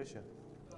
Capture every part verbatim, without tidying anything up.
bless you.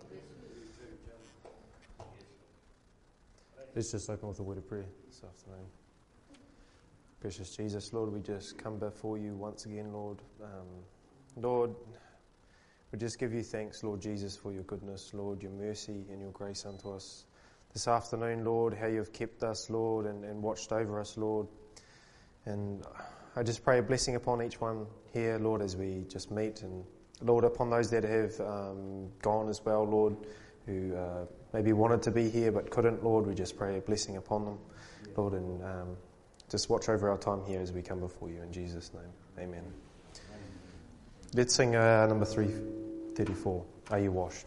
Let's just open with a word of prayer this afternoon. Precious Jesus, Lord, we just come before you once again, Lord. Um, Lord, we just give you thanks, Lord Jesus, for your goodness, Lord, your mercy and your grace unto us. This afternoon, Lord, how you've kept us, Lord, and, and watched over us, Lord. And I just pray a blessing upon each one here, Lord, as we just meet. And Lord, upon those that have um, gone as well, Lord, who uh, maybe wanted to be here but couldn't, Lord, we just pray a blessing upon them, Lord, and um, just watch over our time here as we come before you. In Jesus' name, amen. Let's sing uh, number three thirty-four, Are You Washed?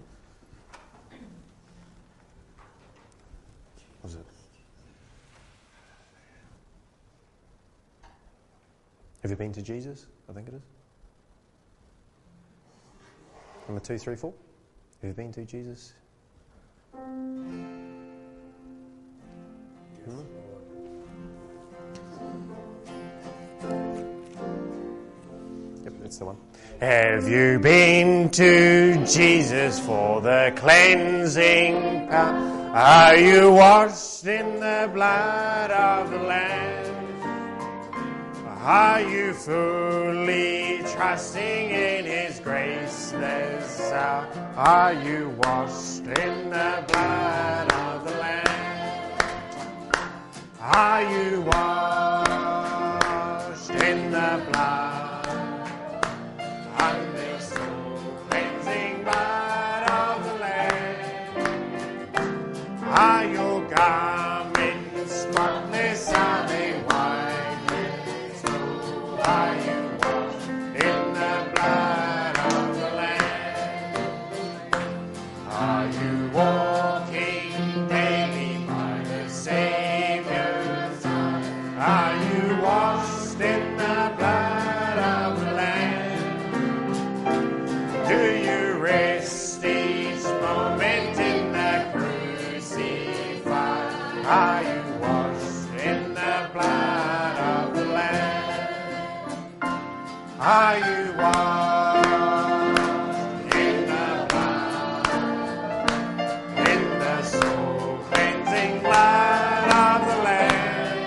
What is it? Have you been to Jesus? I think it is. Number two, three, four. Have you been to Jesus? Hmm? Yep, that's the one. Have you been to Jesus for the cleansing power? Are you washed in the blood of the Lamb? Are you fully trusting in His grace this hour? Are you washed in the blood of the Lamb? Are you washed in the blood of the soul cleansing blood of the Lamb? Are your garments spotless? Are they white as snow? Are you washed in the blood of the Lamb? Are you walking daily by the Savior's side? Are you washed in the blood of the Lamb? Do you rest each moment in the crucified? Are you washed in the blood of the Lamb? Are you washed in the blood, in the soul cleansing blood of the Lamb?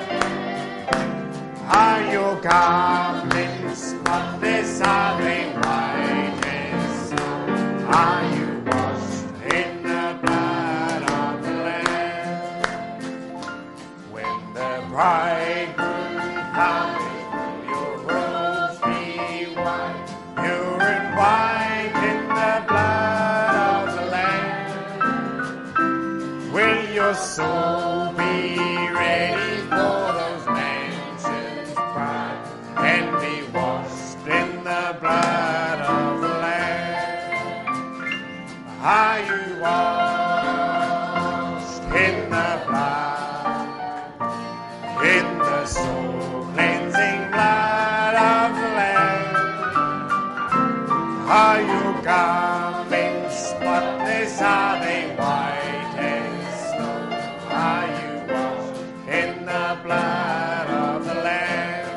Are your garments spotless? Are they white as snow? Are you washed in the blood of the Lamb? When the bridegroom comes, will your robes be white, pure and white in the blood of the Lamb? Will your soul be ready for those mansions bright and be washed in the blood of the Lamb? Are you washed in the blood, in the soul cleansing blood of the Lamb? Are your garments spotless? Are they white as snow? Are you washed in the blood of the Lamb?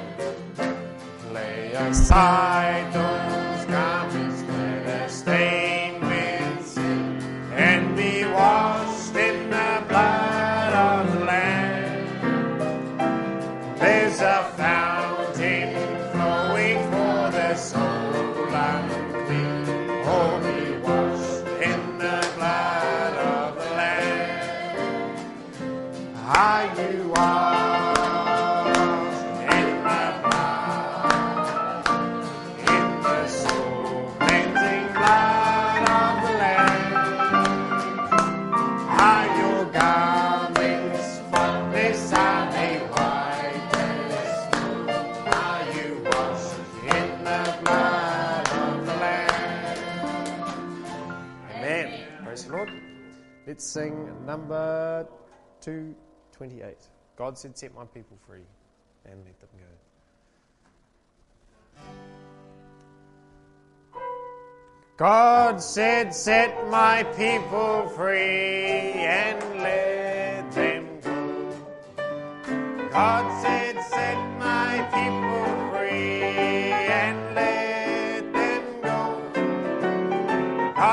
Lay aside those garments that are stained with sin, and be washed in the blood of the Lamb. There's a fountain flowing for the soul unclean. Oh, be washed in the blood of the Lamb. Are you washed in the blood, in the soul cleansing blood of the Lamb? Are your garments spotless? Are they white as snow? Are you washed in the blood of the Lamb? Amen. Praise the Lord. Let's sing number two twenty-eight. God said, set my people free and let them go. God said, set my people free and let them go. God said, set my people free and let them go.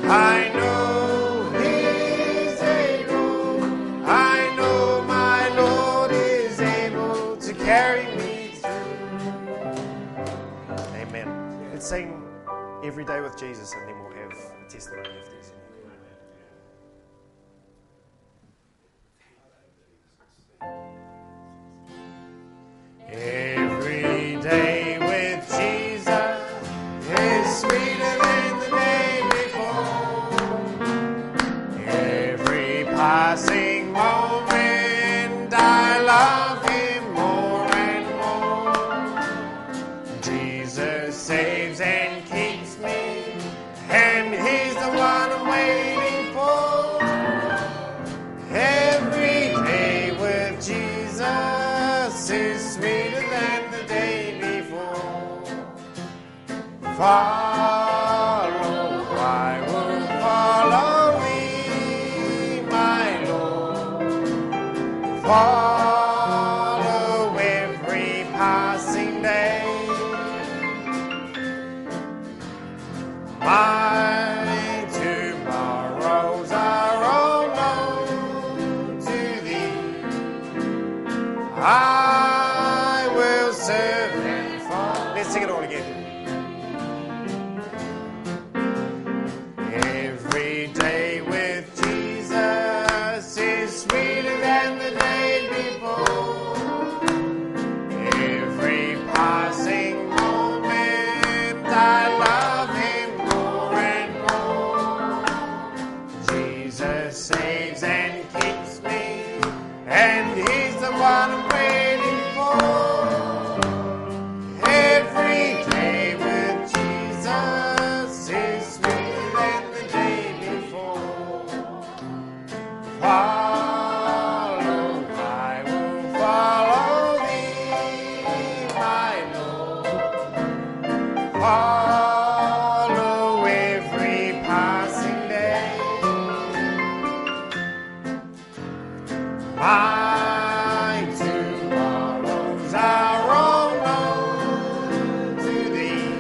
I know He's able. I know my Lord is able to carry me through. Amen. Let's sing Every Day with Jesus, and then we'll have a testimony if there's any. Every day with Jesus is sweeter than the day before. Every passing moment I love Him more and more. Jesus saves and keeps me, and He's the one I'm waiting for. Every day with Jesus is sweeter than the day before. Follow, I will follow Thee, my Lord. Follow every passing day. My tomorrows are all known to Thee. I will serve and follow. Let's sing it all again. Every day with Jesus is sweeter than the day before. Every passing moment I love Him more and more. Jesus saves and keeps me, and He's the one I'm waiting for. Every day with Jesus is sweeter than the day before. Follow, I will follow Thee, my Lord. Follow every passing day. My tomorrows are all known to Thee.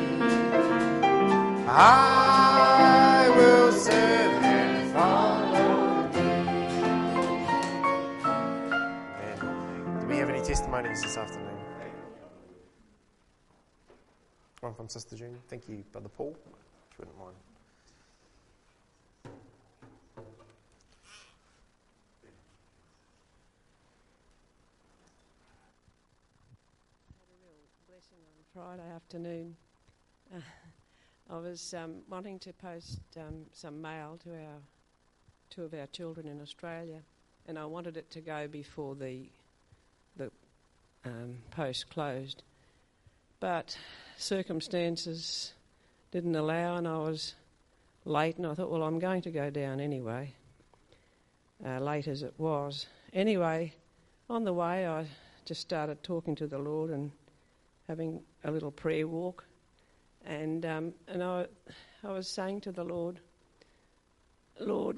I will serve and follow Thee. Amen. Do we have any testimonies this afternoon? One from Sister June. Thank you, Brother Paul, if you wouldn't mind. Blessing on Friday afternoon. Uh, I was um, wanting to post um, some mail to our two of our children in Australia, and I wanted it to go before the the um, post closed, but circumstances didn't allow, and I was late, and I thought, well, I'm going to go down anyway, uh, late as it was. Anyway, on the way, I just started talking to the Lord and having a little prayer walk, and um, and I, I was saying to the Lord, Lord,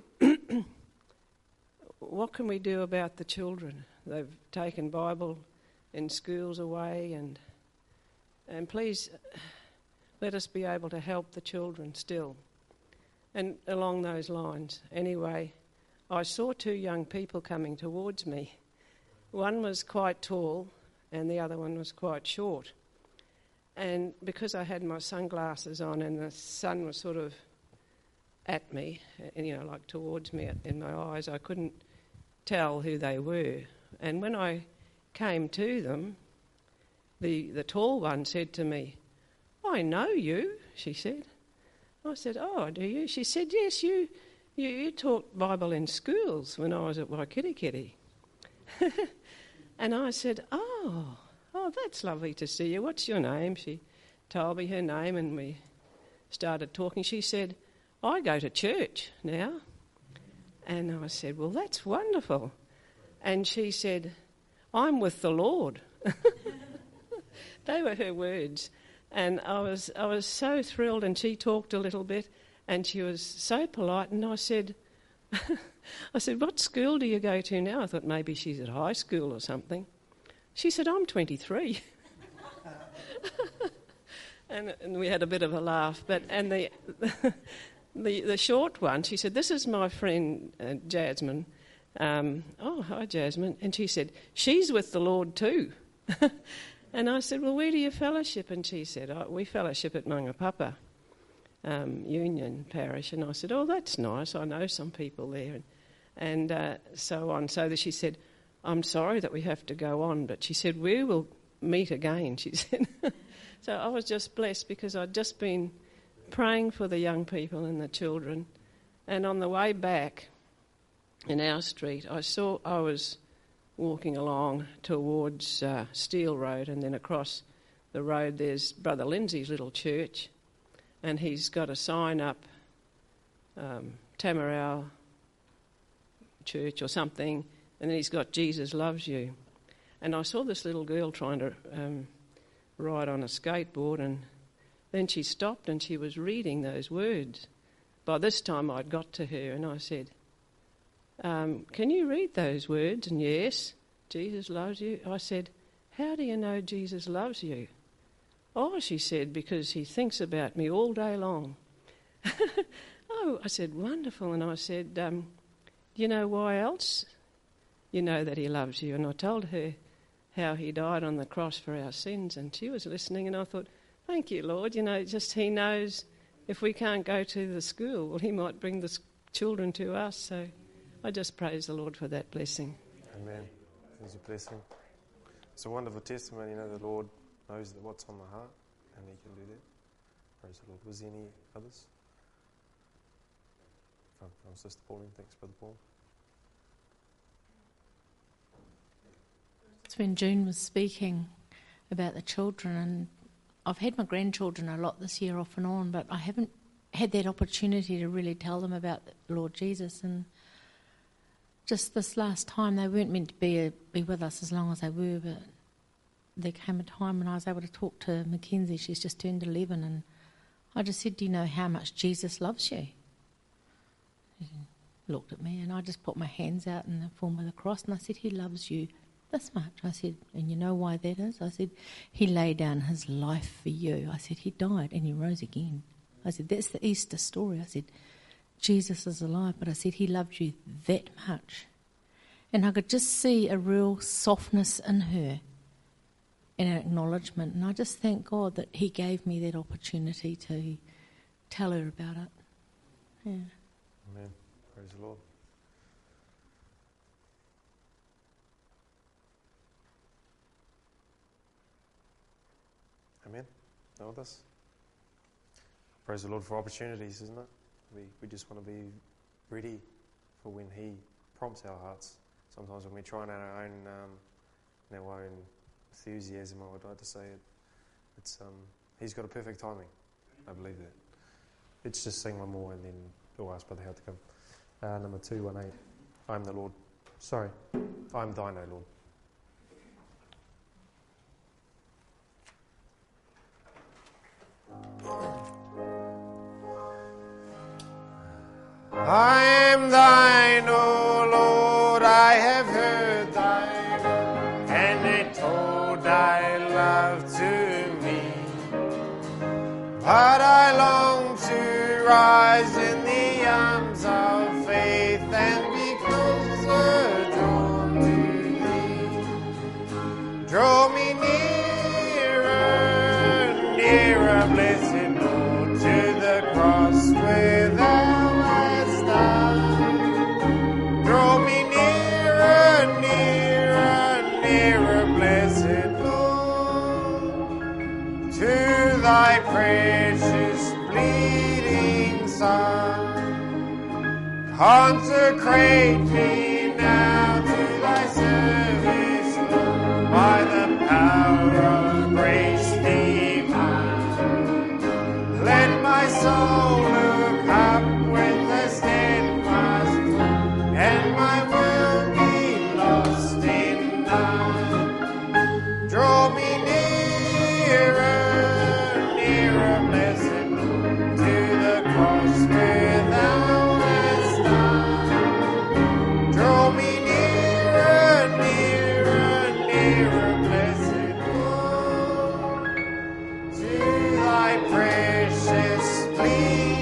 what can we do about the children? They've taken Bible in schools away, and and please let us be able to help the children still. And along those lines, anyway, I saw two young people coming towards me. One was quite tall, and the other one was quite short. And because I had my sunglasses on and the sun was sort of at me, and, you know, like towards me in my eyes, I couldn't tell who they were. And when I came to them, the, the tall one said to me, "I know you," she said. I said, "Oh, do you?" She said, "Yes, you you, you taught Bible in schools when I was at Waikirikiri." And I said, oh, oh, that's lovely to see you. What's your name? She told me her name, and we started talking. She said, "I go to church now." And I said, "Well, that's wonderful." And she said, "I'm with the Lord." They were her words. And I was I was so thrilled, and she talked a little bit, and she was so polite, and I said, I said, "What school do you go to now?" I thought maybe she's at high school or something. She said, "I'm twenty-three. and, and we had a bit of a laugh. But and the the, the short one, she said, this is my friend uh, Jasmine. Um, oh, hi, Jasmine. And she said, she's with the Lord too. And I said, well, where do you fellowship? And she said, oh, we fellowship at Mangapapa um, Union Parish. And I said, oh, that's nice. I know some people there. And, and uh, so on. So that she said, I'm sorry that we have to go on. But she said, we will meet again, she said. So I was just blessed because I'd just been praying for the young people and the children. And on the way back in our street, I saw I was walking along towards uh, Steel Road, and then across the road there's Brother Lindsay's little church, and he's got a sign up, um, Tamarau Church or something, and then he's got Jesus Loves You. And I saw this little girl trying to um, ride on a skateboard, and then she stopped and she was reading those words. By this time I'd got to her, and I said, Um, can you read those words? And yes, Jesus loves you. I said, how do you know Jesus loves you? Oh, she said, because he thinks about me all day long. Oh, I said, wonderful. And I said, um, you know why else you know that he loves you? And I told her how he died on the cross for our sins, and she was listening, and I thought, thank you, Lord. You know, just he knows if we can't go to the school, well, he might bring the children to us. So I just praise the Lord for that blessing. Amen. It's a blessing. It's a wonderful testimony. You know, the Lord knows what's on the heart, and he can do that. Praise the Lord. Was there any others? From, from Sister Pauline. Thanks, Brother Paul. It's when June was speaking about the children, and I've had my grandchildren a lot this year off and on, but I haven't had that opportunity to really tell them about the Lord Jesus. And just this last time, they weren't meant to be be with us as long as they were, but there came a time when I was able to talk to Mackenzie. She's just turned eleven, and I just said, do you know how much Jesus loves you? He looked at me, and I just put my hands out in the form of the cross, and I said, he loves you this much. I said, and you know why that is? I said, he laid down his life for you. I said, he died and he rose again. I said, that's the Easter story. I said, Jesus is alive, but I said, he loved you that much. And I could just see a real softness in her and an acknowledgement. And I just thank God that he gave me that opportunity to tell her about it. Yeah. Amen. Praise the Lord. Amen. No others? Praise the Lord for opportunities, isn't it? We we just want to be ready for when he prompts our hearts. Sometimes when we try on our own, um, in our own enthusiasm, I would like to say it, it's um, he's got a perfect timing. I believe that. Let's just sing one more and then we'll ask Brother Howard to come. Uh, number two one eight. I'm the Lord. Sorry, I'm thine, O Lord. I am thine, O Lord, I have heard thy word, and it told thy love to me. But I long to rise in the arms of faith and be closer drawn to thee. Draw me nearer, nearer, blessed Lord, to the cross where thou draw me nearer, nearer, nearer, blessed Lord, to thy precious bleeding Son. Consecrate me now to thy service, Lord, by the power of grace divine. Let my soul look up with the steadfast hope, and my will be lost in thine. Draw me nearer, nearer, blessed Lord, to the cross where thou hast died. Draw me nearer, nearer, nearer, blessed Lord, to thy precious bleeding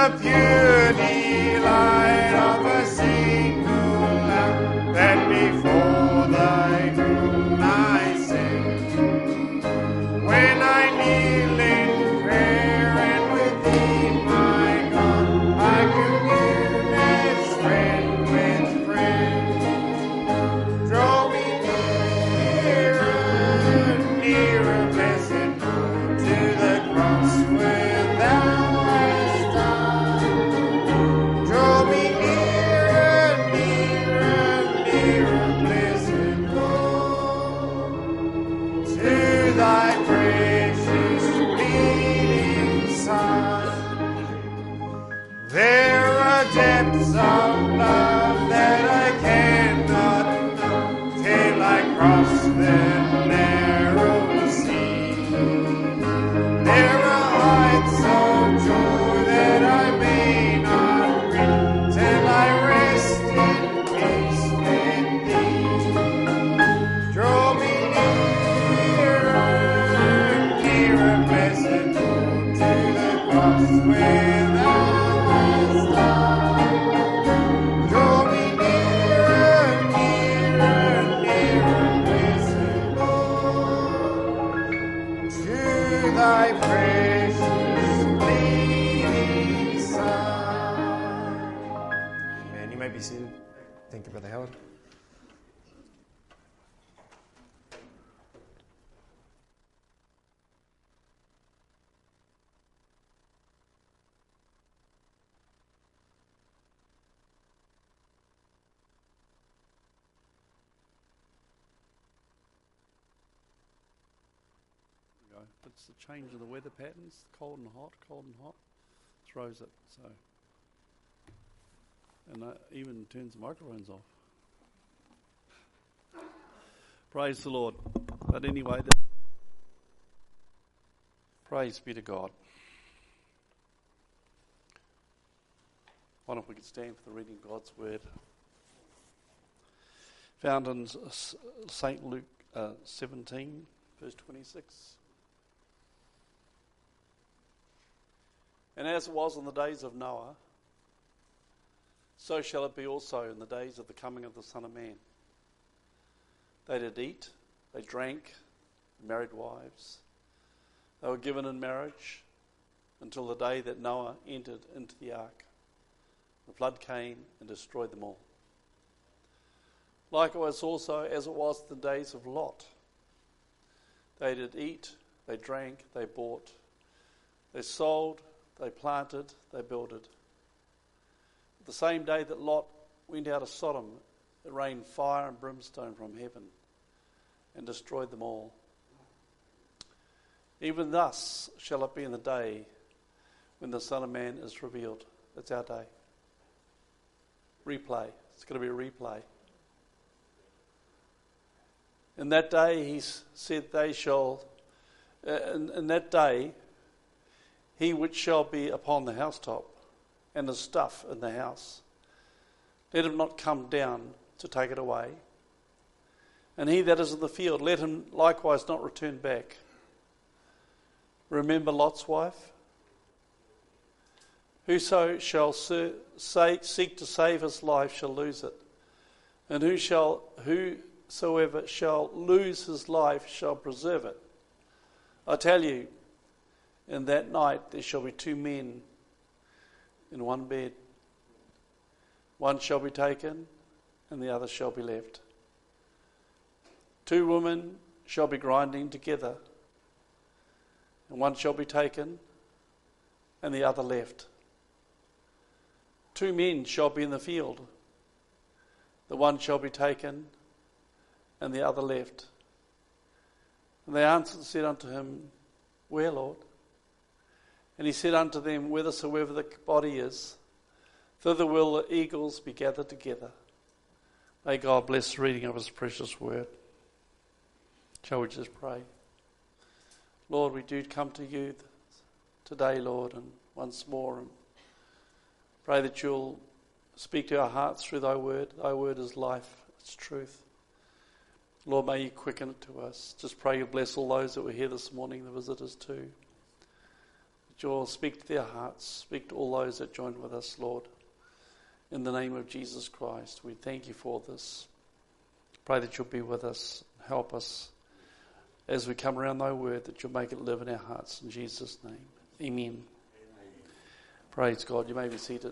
the pure delight of a single lamp, that before thy throne I sit. When I kneel in prayer and with thee, my God, I commune as friend with friend. Draw me nearer, nearer, blessed Lord, to the cross where thou hast died. Draw me nearer, nearer, nearer, blessed Lord, to thy precious bleeding Son. There are depths of love that I cannot know till I cross the narrow sea. There are heights of joy that I may not reach till I rest in peace with thee. Draw me nearer, nearer, blessed Lord, to the cross where thou hast died. Draw me nearer, nearer, nearer, blessed Lord, to thy precious bleeding Son. Amen. You may be seated. Thank you, Brother Howard. Go. It's the change of the weather patterns, cold and hot, cold and hot, throws it. So, and that even turns the microphones off. Praise the Lord. But anyway, the praise be to God. Why don't we could stand for the reading of God's word, found in Saint Luke uh, seventeen, verse twenty-six. And as it was in the days of Noah, so shall it be also in the days of the coming of the Son of Man. They did eat, they drank, married wives. They were given in marriage until the day that Noah entered into the ark. The flood came and destroyed them all. Likewise also as it was in the days of Lot. They did eat, they drank, they bought, they sold, they planted, they builded. The same day that Lot went out of Sodom, it rained fire and brimstone from heaven and destroyed them all. Even thus shall it be in the day when the Son of Man is revealed. That's our day. Replay. It's going to be a replay. In that day, he said, they shall, uh, in, in that day, he which shall be upon the housetop, and the stuff in the house, let him not come down to take it away. And he that is in the field, let him likewise not return back. Remember Lot's wife? Whoso shall ser- say, seek to save his life shall lose it, and who shall, whosoever shall lose his life shall preserve it. I tell you, in that night there shall be two men in one bed. One shall be taken, and the other shall be left. Two women shall be grinding together, and one shall be taken, and the other left. Two men shall be in the field, the one shall be taken, and the other left. And they answered and said unto him, Where, Lord? And he said unto them, Whithersoever the body is, thither will the eagles be gathered together. May God bless the reading of his precious word. Shall we just pray? Lord, we do come to you today, Lord, and once more, and pray that you'll speak to our hearts through thy word. Thy word is life, it's truth. Lord, may you quicken it to us. Just pray you bless all those that were here this morning, the visitors too. that you'll speak to their hearts, speak to all those that join with us, Lord. In the name of Jesus Christ, we thank you for this. Pray that you'll be with us, help us as we come around thy word, that you'll make it live in our hearts. In Jesus' name, amen. Amen. Praise God. You may be seated.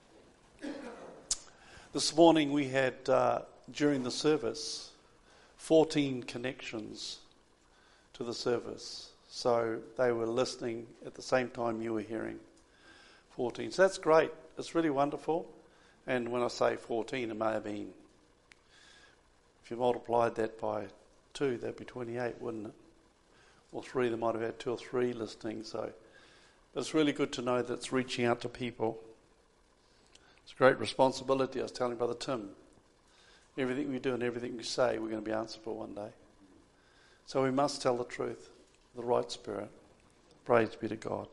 This morning we had, uh, during the service, fourteen connections to the service. So they were listening at the same time you were hearing. fourteen. So that's great. It's really wonderful. And when I say fourteen, it may have been, if you multiplied that by two, that'd be twenty-eight, wouldn't it? Or three, they might have had two or three listening. So, but it's really good to know that it's reaching out to people. It's a great responsibility. I was telling Brother Tim, everything we do and everything we say, we're going to be answered for one day. So we must tell the truth, the right spirit. Praise be to God.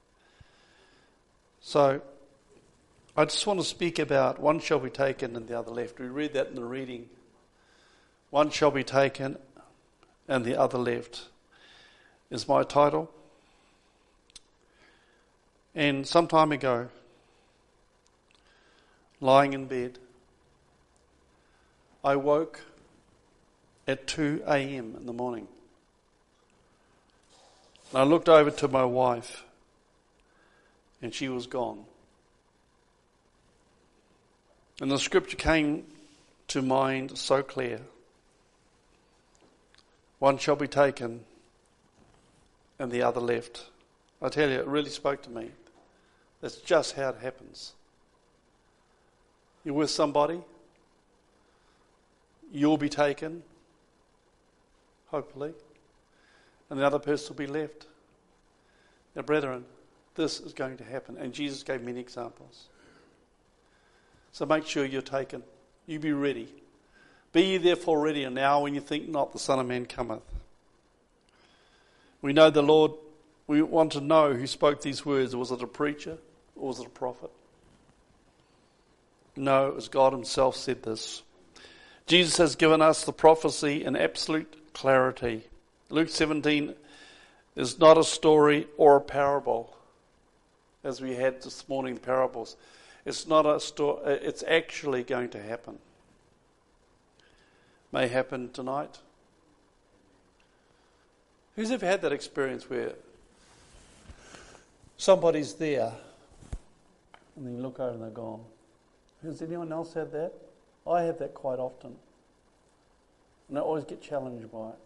So, I just want to speak about one shall be taken and the other left. We read that in the reading. One shall be taken and the other left is my title. And some time ago, lying in bed, I woke at two a.m. in the morning. And I looked over to my wife and she was gone. And the scripture came to mind so clear. One shall be taken and the other left. I tell you, it really spoke to me. That's just how it happens. You're with somebody, you'll be taken, hopefully, and the other person will be left. Now, brethren, this is going to happen, and Jesus gave many examples. So make sure you're taken. You be ready. Be ye therefore ready, and now when you think not, the Son of Man cometh. We know the Lord, we want to know who spoke these words. Was it a preacher or was it a prophet? No, it was God himself said this. Jesus has given us the prophecy in absolute clarity. Luke seventeen is not a story or a parable, as we had this morning, the parables. It's not a story, it's actually going to happen. May happen tonight. Who's ever had that experience where somebody's there and then you look over and they're gone? Has anyone else had that? I have that quite often. And I always get challenged by it.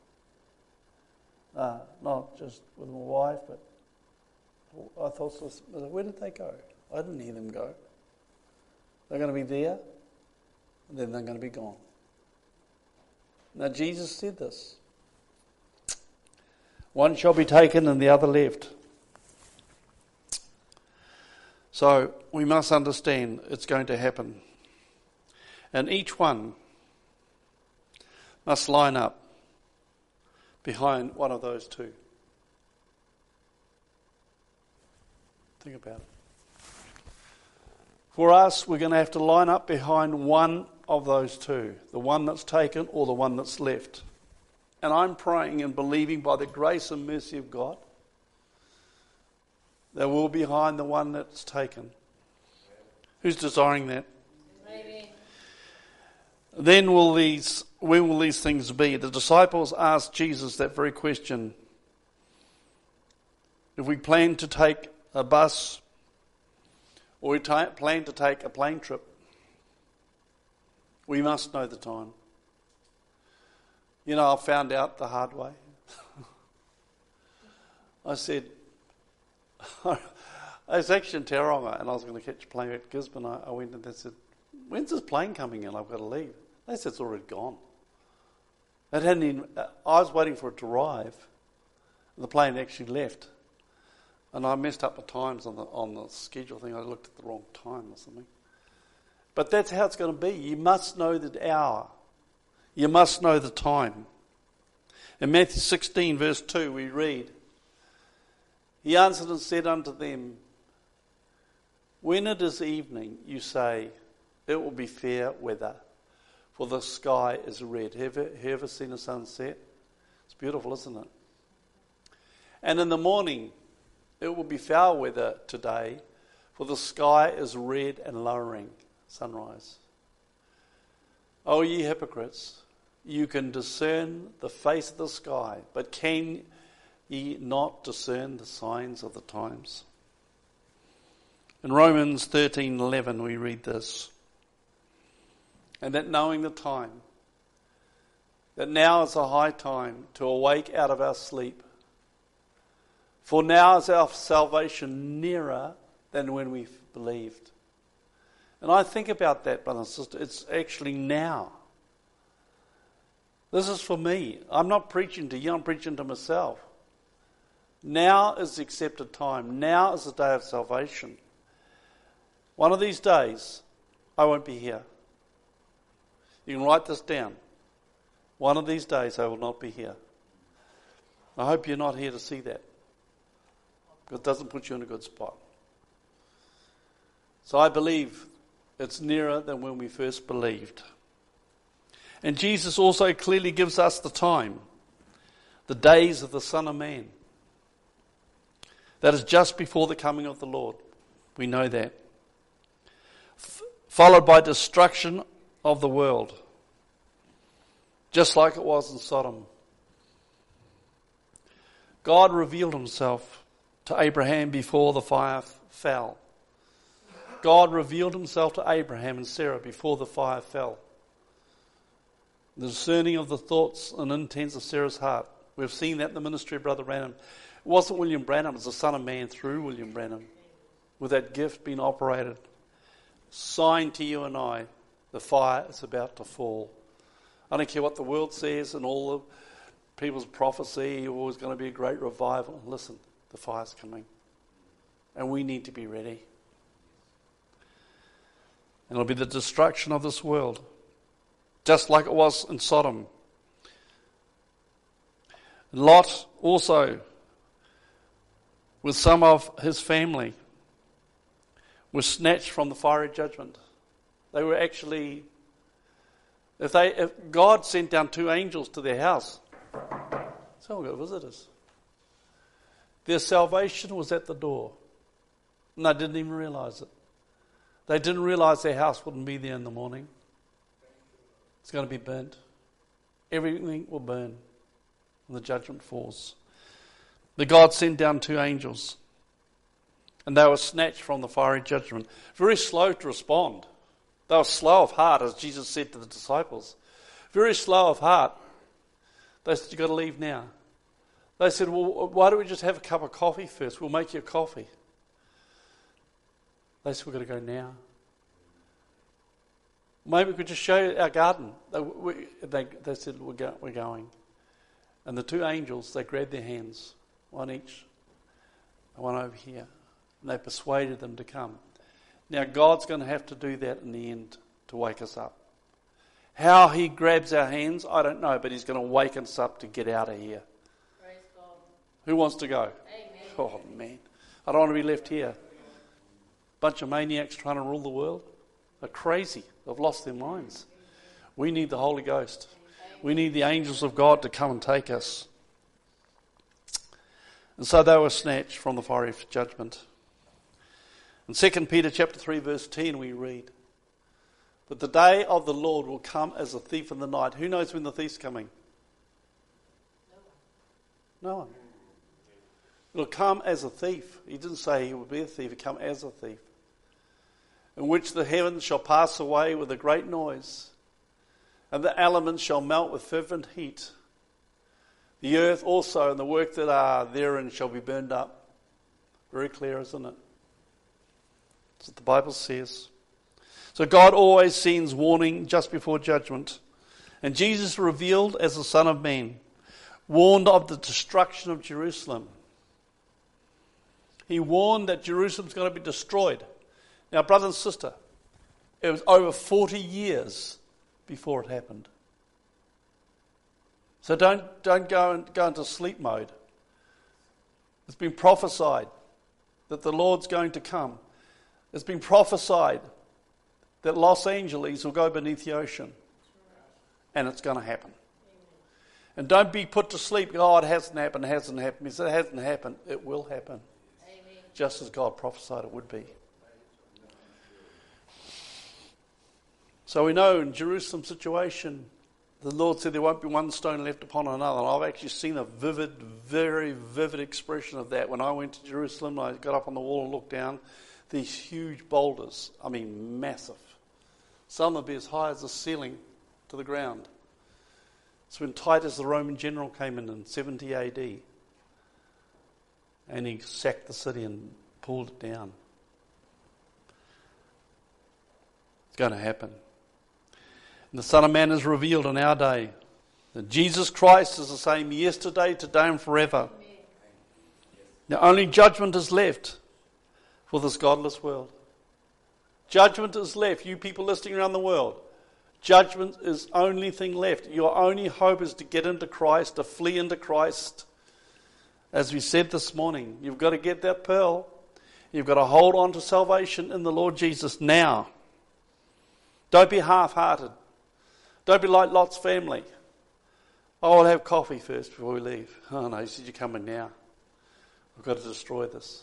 Uh, not just with my wife, but I thought, so, where did they go? I didn't hear them go. They're going to be there, and then they're going to be gone. Now Jesus said this. One shall be taken and the other left. So we must understand it's going to happen. And each one must line up behind one of those two. Think about it. For us, we're going to have to line up behind one of those two, the one that's taken or the one that's left. And I'm praying and believing by the grace and mercy of God that we'll be behind the one that's taken. Who's desiring that? Amen. Then will these, when will these things be? The disciples asked Jesus that very question. If we plan to take a bus or we ta- plan to take a plane trip, we must know the time. You know, I found out the hard way. I said, I was actually in Tauranga and I was going to catch a plane at Gisborne. I, I went and they said, when's this plane coming in? I've got to leave. They said it's already gone. It hadn't even, I was waiting for it to arrive. The plane actually left. And I messed up the times on the on the schedule thing. I looked at the wrong time or something. But that's how it's going to be. You must know the hour. You must know the time. In Matthew sixteen, verse two, we read, He answered and said unto them, When it is evening, you say, it will be fair weather, for the sky is red. Have you, have you ever seen a sunset? It's beautiful, isn't it? And in the morning, It will be foul weather today, for the sky is red and lowering, sunrise. O ye hypocrites, you can discern the face of the sky, but can ye not discern the signs of the times? In Romans thirteen eleven we read this. And that knowing the time, that now is a high time to awake out of our sleep. For now is our salvation nearer than when we believed. And I think about that, brother and sister. It's actually now. This is for me. I'm not preaching to you, I'm preaching to myself. Now is the accepted time. Now is the day of salvation. One of these days, I won't be here. You can write this down. One of these days, I will not be here. I hope you're not here to see that, because it doesn't put you in a good spot. So I believe it's nearer than when we first believed. And Jesus also clearly gives us the time, the days of the Son of Man. That is just before the coming of the Lord. We know that. F- followed by destruction of the world, just like it was in Sodom. God revealed himself to Abraham before the fire f- fell. God revealed himself to Abraham and Sarah before the fire fell. The discerning of the thoughts and intents of Sarah's heart. We've seen that in the ministry of Brother Branham. It wasn't William Branham, it was the Son of Man through William Branham, with that gift being operated. Sign to you and I, the fire is about to fall. I don't care what the world says and all the people's prophecy, oh, it's going to be a great revival. Listen, the fire's coming. And we need to be ready. And it'll be the destruction of this world, just like it was in Sodom. Lot also, with some of his family, was snatched from the fiery judgment. They were actually, if they, if God sent down two angels to their house, someone got visitors. Their salvation was at the door, and they didn't even realize it. They didn't realize their house wouldn't be there in the morning. It's going to be burnt. Everything will burn when the judgment falls. The God sent down two angels, and they were snatched from the fiery judgment. Very slow to respond. They were slow of heart, as Jesus said to the disciples. Very slow of heart. They said, you've got to leave now. They said, well, why don't we just have a cup of coffee first? We'll make you a coffee. They said, we've got to go now. Maybe we could just show you our garden. They, we, they, they said, we're, go, we're going. And the two angels, they grabbed their hands, one each, and one over here. And they persuaded them to come. Now, God's going to have to do that in the end to wake us up. How he grabs our hands, I don't know, but he's going to wake us up to get out of here. Praise God. Who wants to go? Amen. Oh, man. I don't want to be left here. Bunch of maniacs trying to rule the world. They're crazy. They've lost their minds. We need the Holy Ghost. We need the angels of God to come and take us. And so they were snatched from the fiery judgment. In Second Peter chapter three verse ten we read, but the day of the Lord will come as a thief in the night. Who knows when the thief's coming? No one. It'll come as a thief. He didn't say he would be a thief. He'll come as a thief. In which the heavens shall pass away with a great noise, and the elements shall melt with fervent heat. The earth also and the work that are therein shall be burned up. Very clear, isn't it? That's what the Bible says. So God always sends warning just before judgment. And Jesus revealed as the Son of Man, warned of the destruction of Jerusalem. He warned that Jerusalem's going to be destroyed. Now, brother and sister, it was over forty years before it happened. So don't don't go and go into sleep mode. It's been prophesied that the Lord's going to come. It's been prophesied that Los Angeles will go beneath the ocean. And it's going to happen. And don't be put to sleep. Oh, it hasn't happened, it hasn't happened. He said it hasn't happened. It will happen. just as God prophesied it would be. So we know in Jerusalem's situation, the Lord said there won't be one stone left upon another. And I've actually seen a vivid, very vivid expression of that. When I went to Jerusalem, I got up on the wall and looked down. These huge boulders, I mean massive. Some would be as high as the ceiling to the ground. So when Titus, the Roman general, came in in seventy A D, and he sacked the city and pulled it down. It's going to happen. And the Son of Man is revealed in our day. That Jesus Christ is the same yesterday, today and forever. Now only judgment is left for this godless world. Judgment is left. You people listening around the world. Judgment is only thing left. Your only hope is to get into Christ, to flee into Christ. As we said this morning, you've got to get that pearl. You've got to hold on to salvation in the Lord Jesus now. Don't be half-hearted. Don't be like Lot's family. Oh, I'll have coffee first before we leave. Oh no, he said, you're coming now. We've got to destroy this.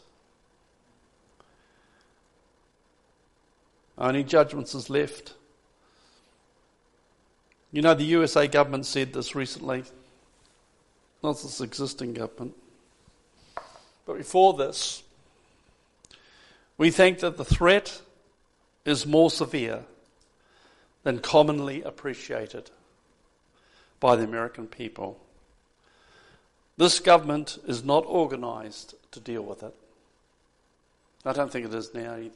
Only judgments is left. You know, the U S A government said this recently. Not this existing government. But before this, we think that the threat is more severe than commonly appreciated by the American people. This government is not organised to deal with it. I don't think it is now either.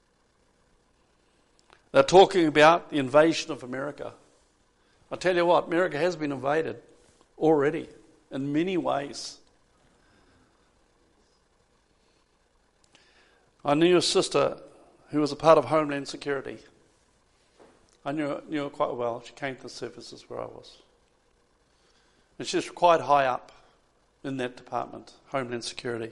They're talking about the invasion of America. I tell you what, America has been invaded already in many ways. I knew a sister who was a part of Homeland Security. I knew, knew her quite well. She came to the services where I was. And she's quite high up in that department, Homeland Security.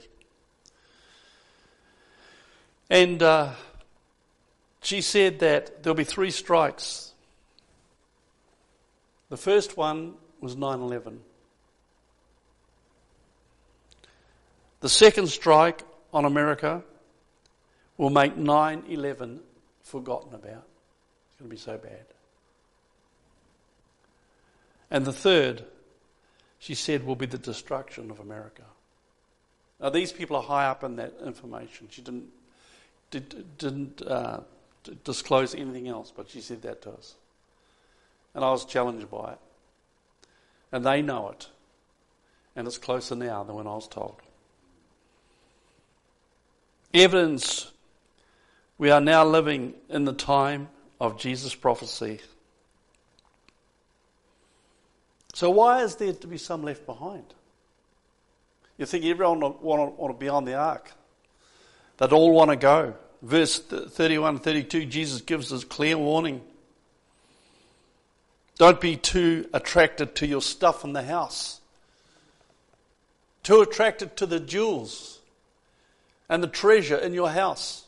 And uh, she said that there'll be three strikes. The first one was nine eleven. The second strike on America will make nine eleven forgotten about. It's going to be so bad. And the third, she said, will be the destruction of America. Now these people are high up in that information. She didn't did, didn't uh, disclose anything else, but she said that to us. And I was challenged by it. And they know it. And it's closer now than when I was told. Evidence, we are now living in the time of Jesus' prophecy. So why is there to be some left behind? You think everyone want to, want to be on the ark? They'd all want to go. Verse thirty-one and thirty-two, Jesus gives us clear warning. Don't be too attracted to your stuff in the house. Too attracted to the jewels and the treasure in your house.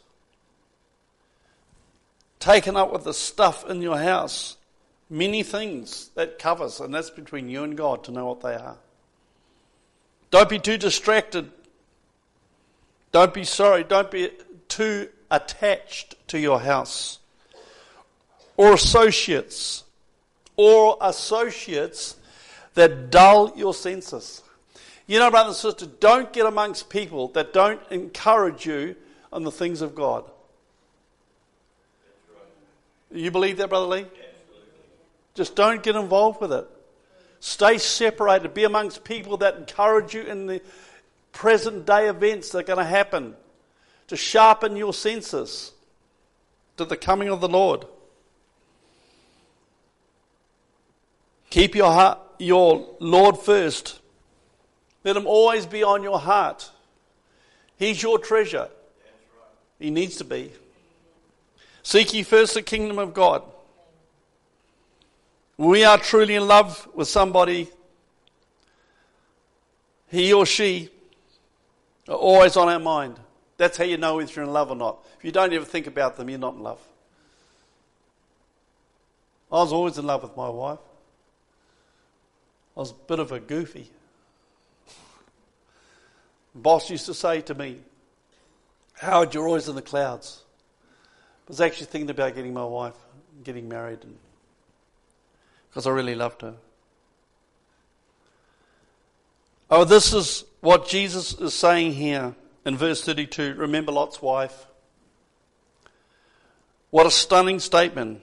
Taken up with the stuff in your house. Many things that covers, and that's between you and God to know what they are. Don't be too distracted. Don't be sorry. Don't be too attached to your house. Or associates. Or associates that dull your senses. You know, brothers and sisters, don't get amongst people that don't encourage you on the things of God. You believe that, Brother Lee? Just don't get involved with it. Stay separated. Be amongst people that encourage you in the present day events that are going to happen. To sharpen your senses to the coming of the Lord. Keep your heart, your Lord first. Let him always be on your heart. He's your treasure. He needs to be. Seek ye first the kingdom of God. When we are truly in love with somebody, he or she are always on our mind. That's how you know if you're in love or not. If you don't ever think about them, you're not in love. I was always in love with my wife. I was a bit of a goofy. The boss used to say to me, Howard, you're always in the clouds. I was actually thinking about getting my wife, getting married, and, because I really loved her. Oh, this is what Jesus is saying here in verse thirty-two. Remember Lot's wife. What a stunning statement.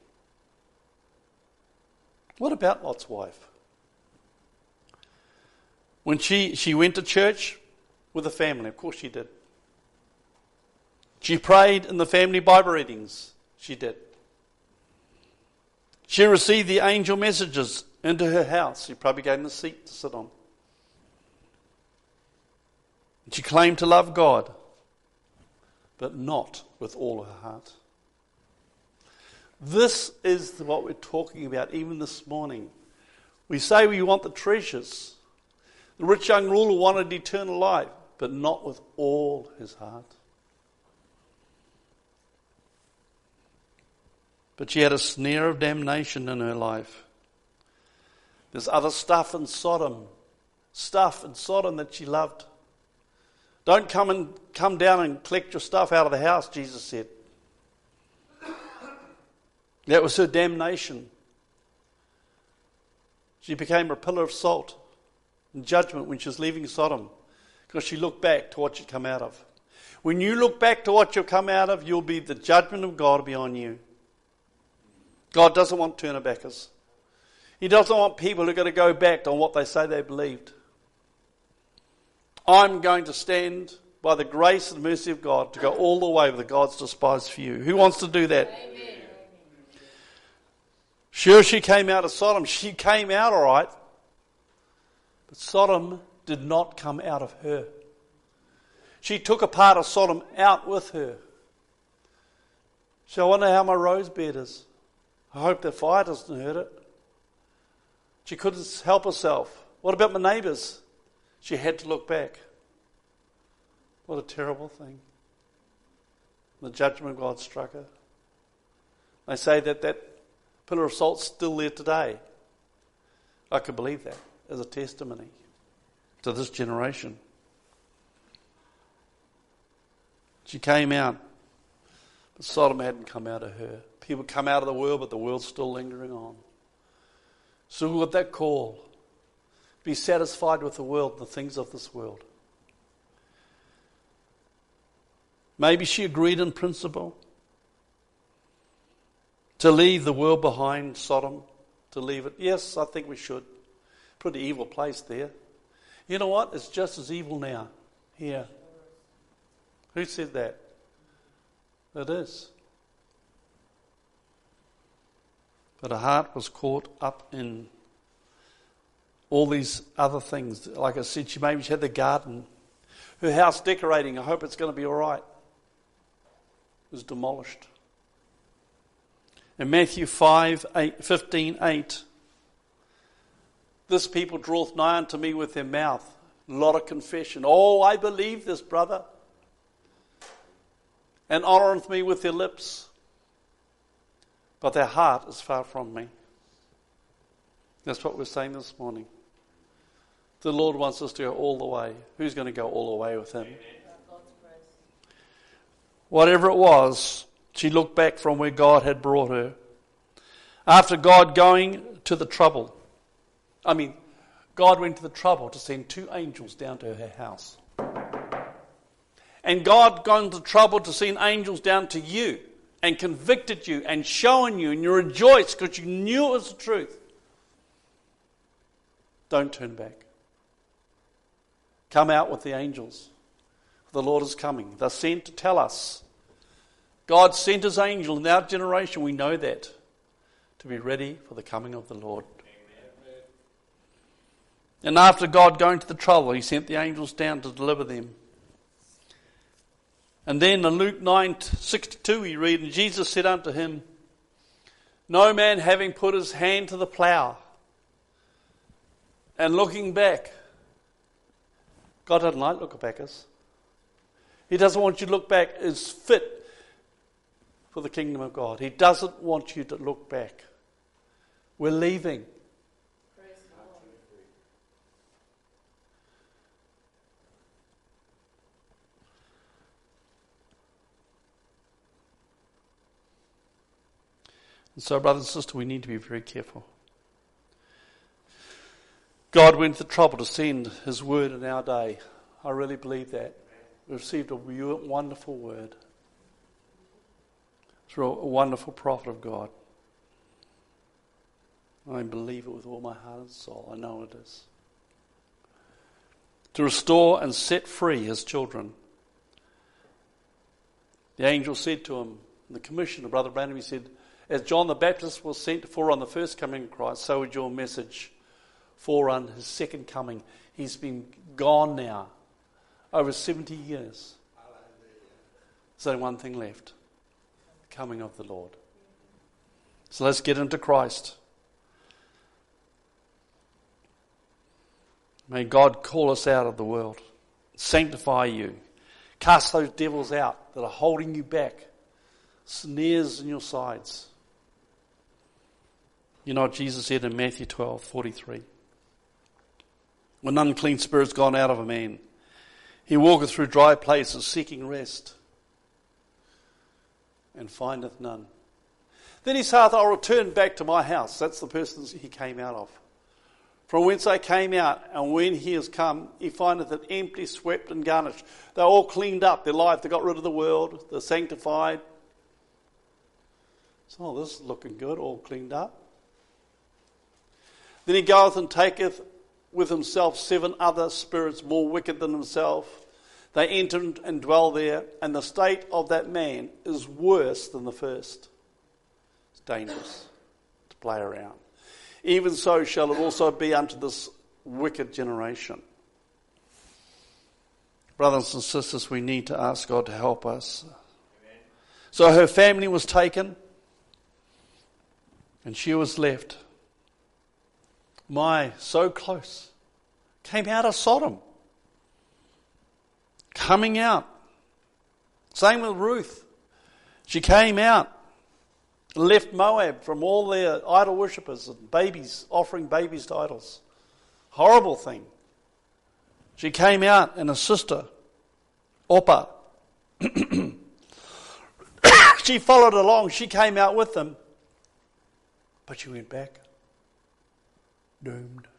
What about Lot's wife? When she, she went to church with the family, of course she did. She prayed in the family Bible readings, she did. She received the angel messages into her house. She probably gave them a seat to sit on. She claimed to love God, but not with all her heart. This is what we're talking about even this morning. We say we want the treasures. The rich young ruler wanted eternal life, but not with all his heart. But she had a snare of damnation in her life. There's other stuff in Sodom, stuff in Sodom that she loved. Don't come and come down and collect your stuff out of the house, Jesus said. That was her damnation. She became a pillar of salt in judgment when she was leaving Sodom, because she looked back to what she'd come out of. When you look back to what you've come out of, you'll be the judgment of God will be on you. God doesn't want turnabackers. He doesn't want people who are going to go back on what they say they believed. I'm going to stand by the grace and mercy of God to go all the way with the God's despised for you. Who wants to do that? Amen. Sure, she came out of Sodom. She came out all right. But Sodom did not come out of her. She took a part of Sodom out with her. So I wonder how my rose bed is. I hope the fire doesn't hurt it. She couldn't help herself. What about my neighbours? She had to look back. What a terrible thing. The judgment of God struck her. They say that that pillar of salt's still there today. I could believe that as a testimony to this generation. She came out, but Sodom hadn't come out of her. People come out of the world, but the world's still lingering on. So with that call, be satisfied with the world and the things of this world. Maybe she agreed in principle to leave the world behind, Sodom, to leave it. Yes, I think we should. Pretty evil place there. You know what? It's just as evil now, here. Who said that? It is. But her heart was caught up in all these other things. Like I said, she maybe she had the garden. Her house decorating, I hope it's going to be all right. It was demolished. In Matthew five, eight, fifteen, eight, this people draweth nigh unto me with their mouth. A lot of confession. Oh, I believe this, brother. And honoureth me with their lips. But their heart is far from me. That's what we're saying this morning. The Lord wants us to go all the way. Who's going to go all the way with him? Whatever it was, she looked back from where God had brought her. After God going to the trouble, I mean, God went to the trouble to send two angels down to her house. And God gone to trouble to send angels down to you and convicted you and shown you, and you rejoiced because you knew it was the truth. Don't turn back. Come out with the angels. The Lord is coming. They're sent to tell us. God sent his angel in our generation, we know that, to be ready for the coming of the Lord. Amen. And after God going to the trouble, he sent the angels down to deliver them. And then in Luke nine sixty-two we read, and Jesus said unto him, no man having put his hand to the plough and looking back. God doesn't like look-backers. He doesn't want you to look back is fit for the kingdom of God. He doesn't want you to look back. We're leaving. And so, brothers and sisters, we need to be very careful. God went to the trouble to send his word in our day. I really believe that. We received a wonderful word through a wonderful prophet of God. I believe it with all my heart and soul. I know it is. To restore and set free his children. The angel said to him, the commissioner, Brother Branham, he said, as John the Baptist was sent to forerun the first coming of Christ, so would your message forerun his second coming. He's been gone now over seventy years. There's only one thing left. The coming of the Lord. So let's get into Christ. May God call us out of the world. Sanctify you. Cast those devils out that are holding you back. Snares in your sides. You know what Jesus said in Matthew twelve forty-three. When an unclean spirit's gone out of a man, he walketh through dry places seeking rest, and findeth none. Then he saith, I'll return back to my house. That's the person he came out of. From whence they came out, and when he is come, he findeth it empty, swept, and garnished. They're all cleaned up. Their life, they got rid of the world. They're sanctified. So, oh, this is looking good, all cleaned up. Then he goeth and taketh with himself seven other spirits more wicked than himself. They enter and dwell there, and the state of that man is worse than the first. It's dangerous to play around. Even so shall it also be unto this wicked generation. Brothers and sisters, we need to ask God to help us. Amen. So her family was taken, and she was left. My, so close. Came out of Sodom. Coming out. Same with Ruth. She came out. Left Moab from all their idol worshippers and babies, offering babies to idols. Horrible thing. She came out, and her sister, Orpah, she followed along. She came out with them, but she went back. Doomed.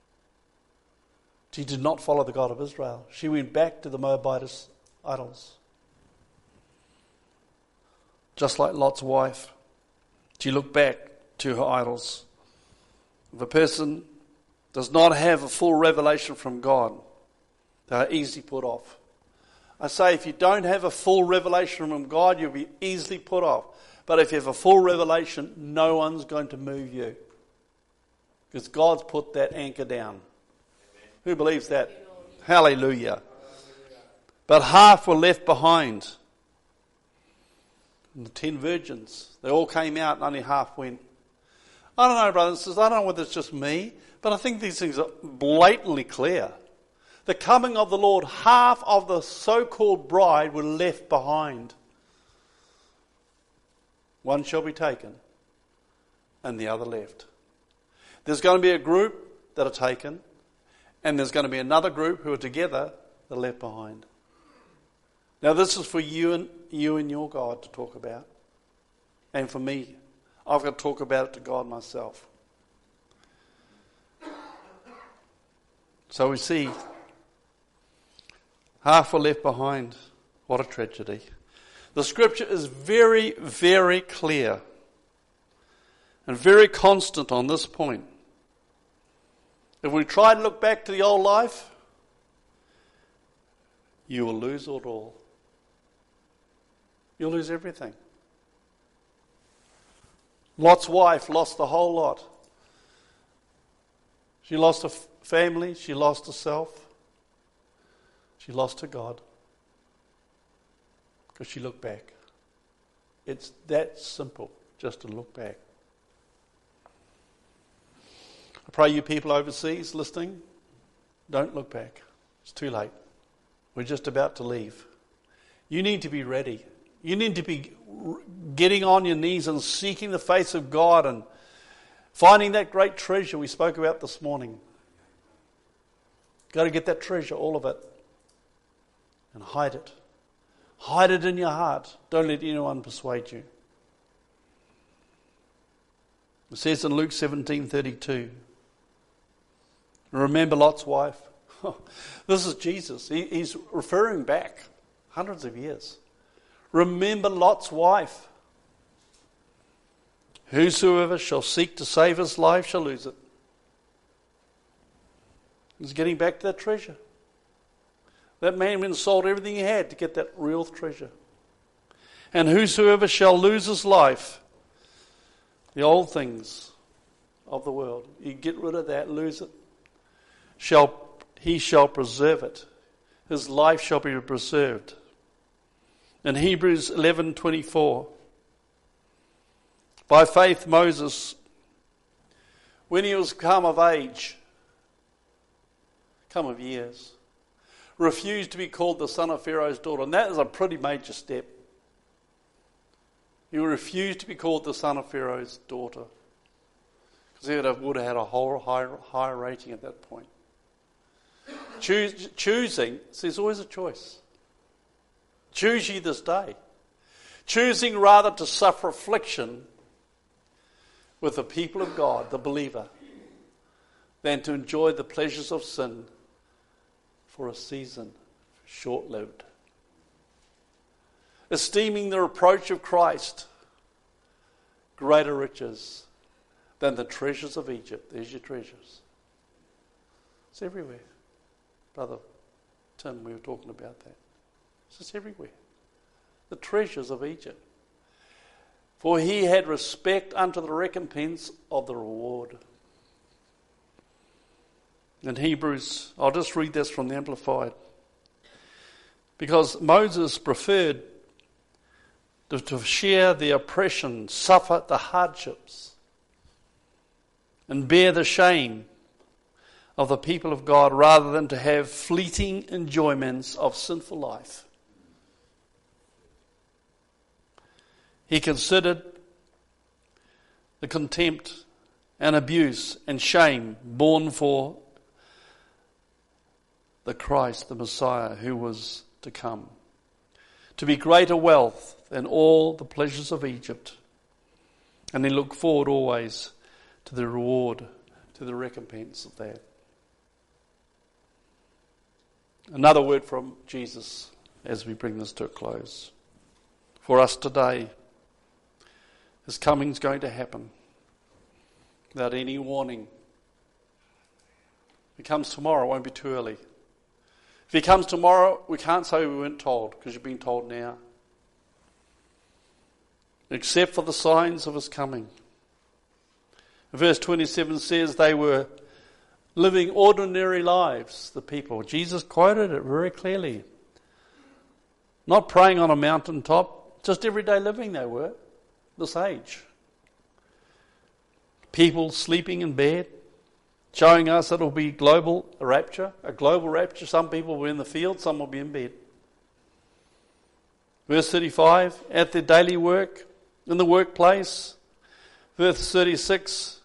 She did not follow the God of Israel. She went back to the Moabitess idols. Just like Lot's wife. She looked back to her idols. If a person does not have a full revelation from God, they are easily put off. I say if you don't have a full revelation from God, you'll be easily put off. But if you have a full revelation, no one's going to move you. Because God's put that anchor down. Amen. Who believes that? Hallelujah. Hallelujah. But half were left behind. And the ten virgins, they all came out and only half went. I don't know, brothers and sisters, I don't know whether it's just me, but I think these things are blatantly clear. The coming of the Lord, half of the so-called bride were left behind. One shall be taken, and the other left. There's going to be a group that are taken, and there's going to be another group who are together that are left behind. Now this is for you and you and your God to talk about. And for me, I've got to talk about it to God myself. So we see half were left behind. What a tragedy. The scripture is very, very clear and very constant on this point. If we try to look back to the old life, you will lose it all. You'll lose everything. Lot's wife lost the whole lot. She lost her family, she lost herself, she lost her God. Because she looked back. It's that simple, just to look back. I pray you people overseas listening, don't look back. It's too late. We're just about to leave. You need to be ready. You need to be getting on your knees and seeking the face of God and finding that great treasure we spoke about this morning. Got to get that treasure, all of it, and hide it. Hide it in your heart. Don't let anyone persuade you. It says in Luke seventeen thirty-two, remember Lot's wife? This is Jesus. He, he's referring back hundreds of years. Remember Lot's wife. Whosoever shall seek to save his life shall lose it. He's getting back to that treasure. That man went and sold everything he had to get that real treasure. And whosoever shall lose his life, the old things of the world, you get rid of that, lose it, shall he shall preserve it. His life shall be preserved. In Hebrews eleven twenty-four, by faith Moses, when he was come of age, come of years, refused to be called the son of Pharaoh's daughter. And that is a pretty major step. He refused to be called the son of Pharaoh's daughter, because he would have, would have had a whole higher, higher rating at that point. Choose, choosing, so there's always a choice. Choose ye this day. Choosing rather to suffer affliction with the people of God, the believer, than to enjoy the pleasures of sin for a season, short-lived. Esteeming the reproach of Christ greater riches than the treasures of Egypt. There's your treasures. It's everywhere. Brother Tim, we were talking about that. It's just everywhere. The treasures of Egypt. For he had respect unto the recompense of the reward. In Hebrews, I'll just read this from the Amplified. Because Moses preferred to, to share the oppression, suffer the hardships, and bear the shame of the people of God rather than to have fleeting enjoyments of sinful life. He considered the contempt and abuse and shame borne for the Christ, the Messiah, who was to come, to be greater wealth than all the pleasures of Egypt. And he looked forward always to the reward, to the recompense of that. Another word from Jesus as we bring this to a close. For us today, his coming is going to happen without any warning. If he comes tomorrow, it won't be too early. If he comes tomorrow, we can't say we weren't told, because you've been told now. Except for the signs of his coming. Verse twenty-seven says they were living ordinary lives, the people. Jesus quoted it very clearly. Not praying on a mountaintop, just everyday living they were, this age. People sleeping in bed, showing us that it will be global a rapture, a global rapture. Some people will be in the field, some will be in bed. Verse thirty-five, at their daily work, in the workplace. Verse thirty-six,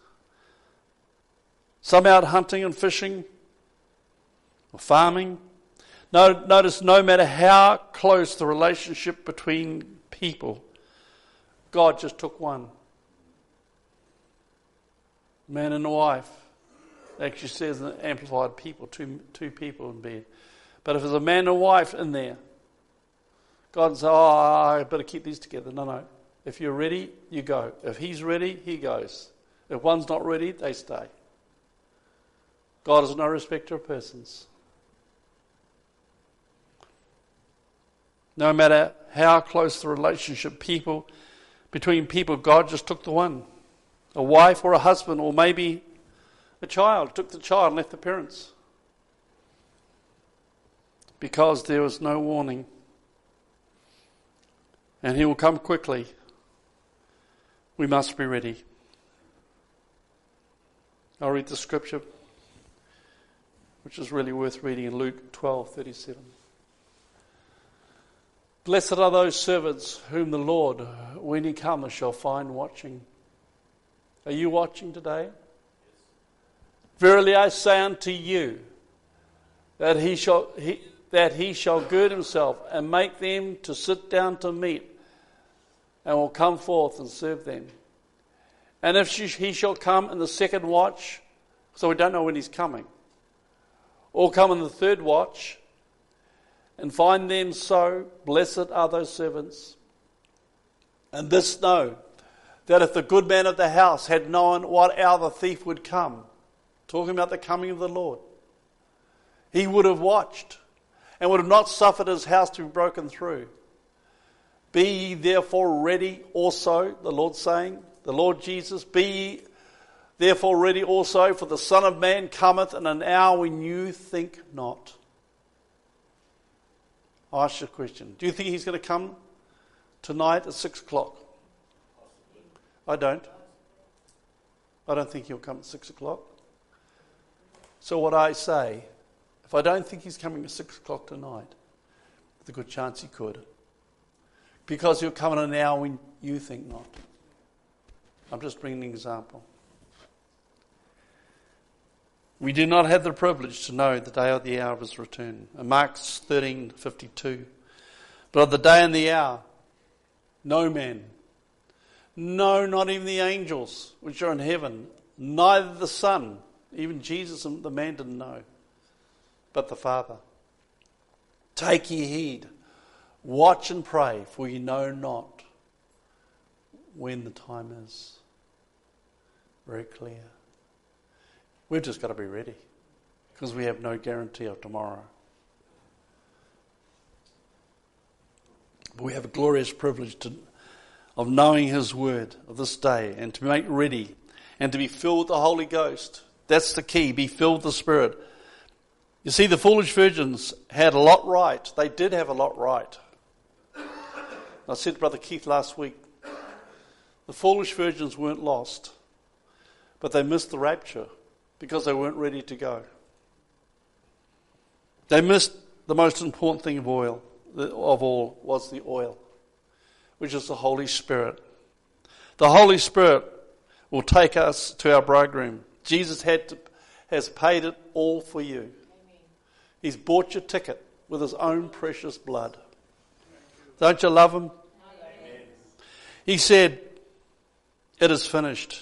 some out hunting and fishing or farming. Notice no matter how close the relationship between people, God just took one. Man and a wife. It actually says in the Amplified people, two, two people in bed. But if there's a man and a wife in there, God says, oh, I better keep these together. No, no. If you're ready, you go. If he's ready, he goes. If one's not ready, they stay. God is no respecter of persons. No matter how close the relationship people between people, God just took the one. A wife or a husband, or maybe a child, took the child and left the parents. Because there was no warning. And he will come quickly. We must be ready. I'll read the scripture, which is really worth reading in Luke twelve thirty-seven. Blessed are those servants whom the Lord, when he comes, shall find watching. Are you watching today? Verily I say unto you, that he shall he, that he shall gird himself and make them to sit down to meat, and will come forth and serve them. And if she, he shall come in the second watch, so we don't know when he's coming, or come in the third watch, and find them so, blessed are those servants. And this know, that if the good man of the house had known what hour the thief would come, talking about the coming of the Lord, he would have watched, and would have not suffered his house to be broken through. Be ye therefore ready also, the Lord saying, the Lord Jesus, be ye therefore ready also, for the Son of Man cometh in an hour when you think not. I'll ask you a question. Do you think he's going to come tonight at six o'clock? I don't. I don't think he'll come at six o'clock. So what I say, if I don't think he's coming at six o'clock tonight, there's a good chance he could. Because he'll come in an hour when you think not. I'm just bringing an example. We do not have the privilege to know the day or the hour of his return. In Mark thirteen fifty-two. But of the day and the hour, no man, no, not even the angels which are in heaven, neither the Son, even Jesus and the man didn't know, but the Father. Take ye heed, watch and pray, for ye know not when the time is. Very clear. We've just got to be ready, because we have no guarantee of tomorrow. But we have a glorious privilege to, of knowing his word of this day, and to make ready, and to be filled with the Holy Ghost. That's the key, be filled with the Spirit. You see, the foolish virgins had a lot right. They did have a lot right. I said to Brother Keith last week, the foolish virgins weren't lost, but they missed the rapture because they weren't ready to go. They missed the most important thing of oil, of all, was the oil, which is the Holy Spirit. The Holy Spirit will take us to our bridegroom. Jesus had to, has paid it all for you. Amen. He's bought your ticket with his own precious blood. Don't you love him? Amen. He said, it is finished.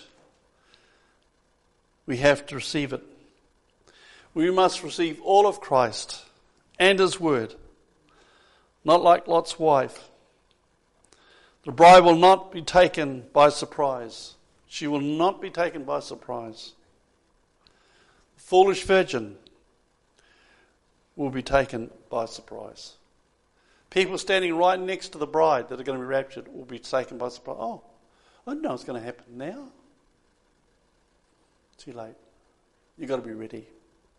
We have to receive it. We must receive all of Christ and his word, not like Lot's wife. The bride will not be taken by surprise. She will not be taken by surprise. The foolish virgin will be taken by surprise. People standing right next to the bride that are going to be raptured will be taken by surprise. Oh, I didn't know it's going to happen now. Too late. You've got to be ready.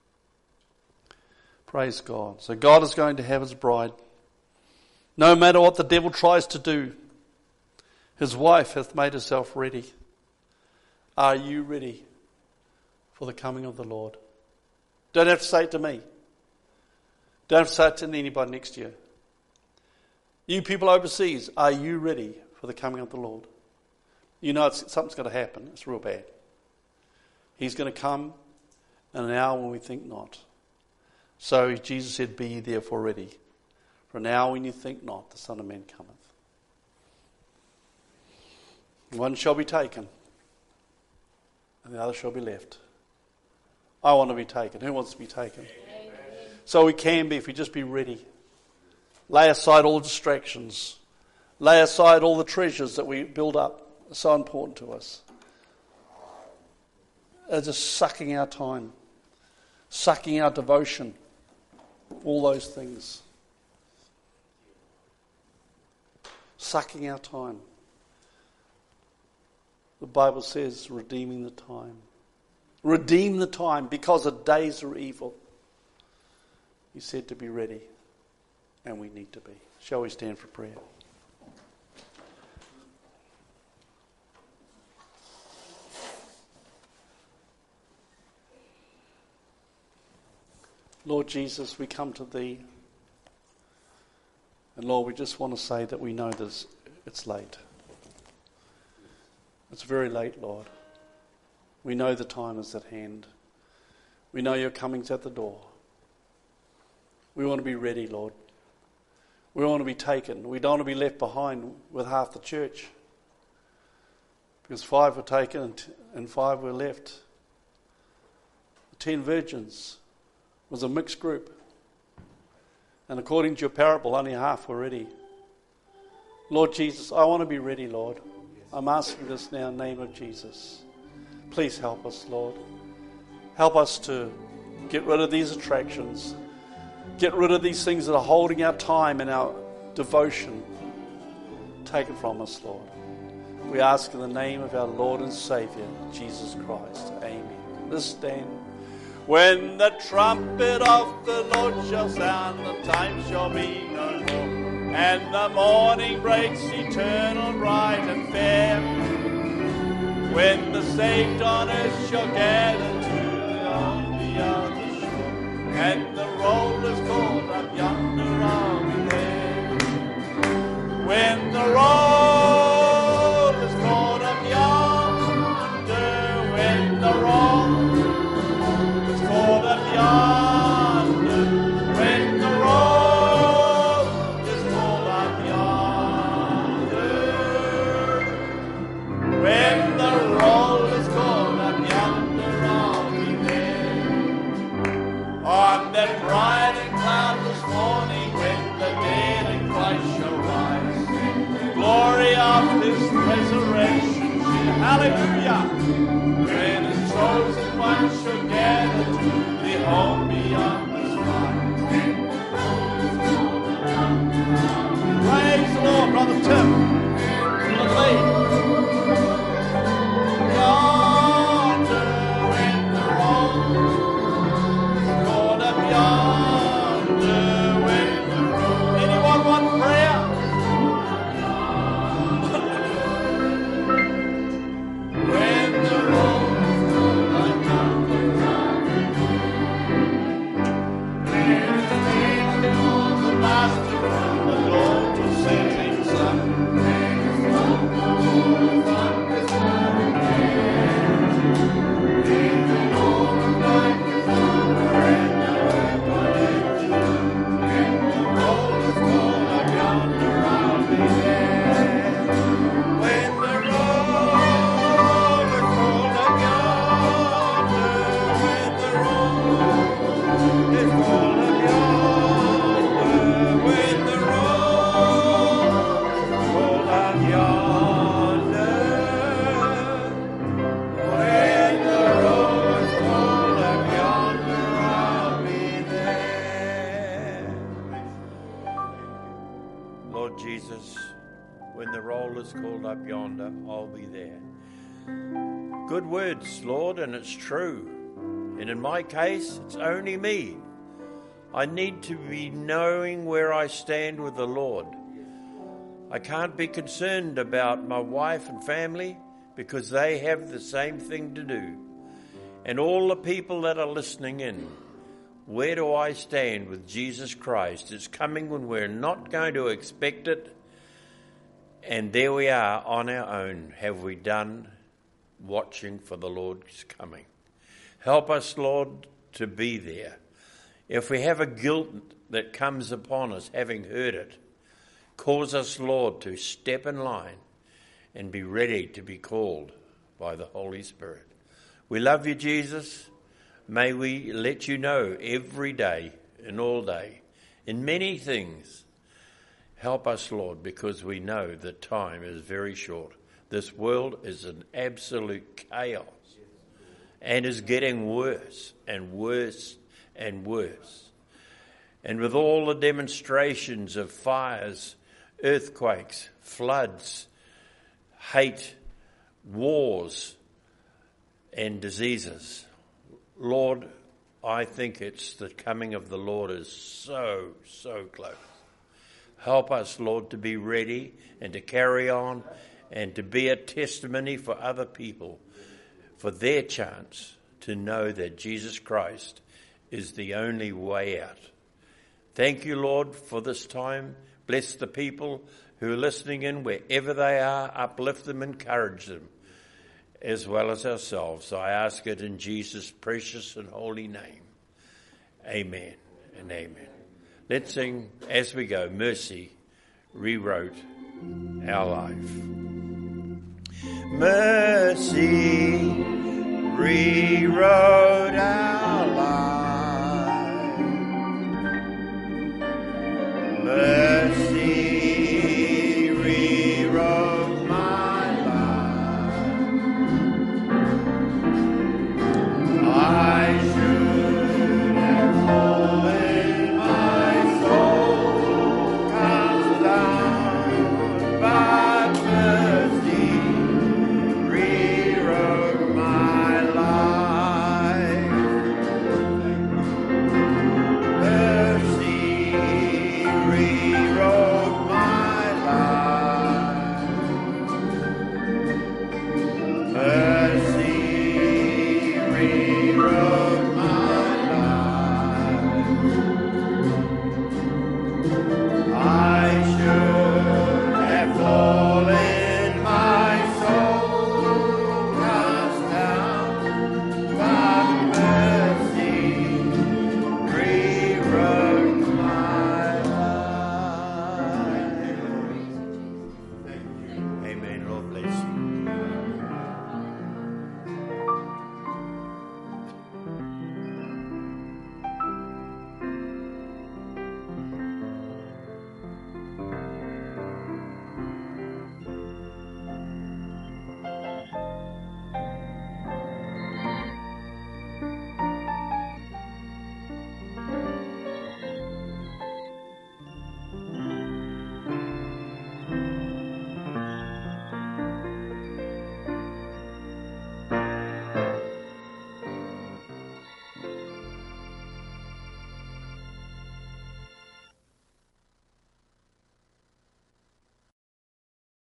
Praise God. So God is going to have his bride. No matter what the devil tries to do, his wife hath made herself ready. Are you ready for the coming of the Lord? Don't have to say it to me. Don't have to say it to anybody next to you. You people overseas, are you ready for the coming of the Lord? You know it's, something's going to happen. It's real bad. He's going to come in an hour when we think not. So Jesus said, be ye therefore ready. For an hour when you think not, the Son of Man cometh. One shall be taken, and the other shall be left. I want to be taken. Who wants to be taken? Amen. So we can be if we just be ready. Lay aside all distractions. Lay aside all the treasures that we build up. Are so important to us. They're just sucking our time. Sucking our devotion. All those things. Sucking our time. The Bible says, redeeming the time. Redeem the time because the days are evil. He said to be ready. And we need to be. Shall we stand for prayer? Lord Jesus, we come to thee. And Lord, we just want to say that we know this, it's late. It's very late, Lord. We know the time is at hand. We know your coming's at the door. We want to be ready, Lord. We want to be taken. We don't want to be left behind with half the church. Because five were taken and, t- and five were left. The ten virgins was a mixed group. And according to your parable, only half were ready. Lord Jesus, I want to be ready, Lord. I'm asking this now in the name of Jesus. Please help us, Lord. Help us to get rid of these attractions. Get rid of these things that are holding our time and our devotion. Take it from us, Lord. We ask in the name of our Lord and Saviour, Jesus Christ. Amen. Let's stand. When the trumpet of the Lord shall sound, the time shall be no more, and the morning breaks eternal, bright and fair. When the saved on earth shall gather to on the other shore, and the roll is called up yonder, I'll be there. When the roll is called up yonder, when the roll is called up yonder, when the roll is called up yonder, when the roll is called up yonder, I'll be there. On that bright and cloudless morning, when the dead in Christ shall rise, glory of His resurrection, hallelujah. When His chosen ones shall gather to the home beyond the sky. Praise the Lord, Brother Tim. Brother Lee. Yonder, when the roll is called up yonder, when the roll. Anyone want prayer? When the roll is called up yonder, there's the name of the Master from the Lord to setting sun. There's one more from the sun. In the Lord like His honor and the earth on it. When the roll is called up yonder, I'll be there. When the roll is called up yonder, when the roll is called up yonder, when the roll is called up yonder, when the roll is called up yonder, I'll be there. Lord Jesus, when the roll is called up yonder, I'll be there. Good words, Lord, and it's true. And in my case, it's only me. I need to be knowing where I stand with the Lord. I can't be concerned about my wife and family because they have the same thing to do. And all the people that are listening in, where do I stand with Jesus Christ? It's coming when we're not going to expect it. And there we are on our own. Have we done watching for the Lord's coming? Help us, Lord, to be there. If we have a guilt that comes upon us, having heard it, cause us, Lord, to step in line and be ready to be called by the Holy Spirit. We love you, Jesus. May we let you know every day and all day in many things. Help us, Lord, because we know that time is very short. This world is an absolute chaos and is getting worse and worse and worse. And with all the demonstrations of fires, earthquakes, floods, hate, wars, and diseases, Lord, I think it's the coming of the Lord is so, so close. Help us, Lord, to be ready and to carry on and to be a testimony for other people, for their chance to know that Jesus Christ is the only way out. Thank you, Lord, for this time. Bless the people who are listening in wherever they are. Uplift them, encourage them, as well as ourselves. I ask it in Jesus' precious and holy name. Amen and amen. Let's sing as we go, Mercy Rewrote Our Life. mercy rewrote our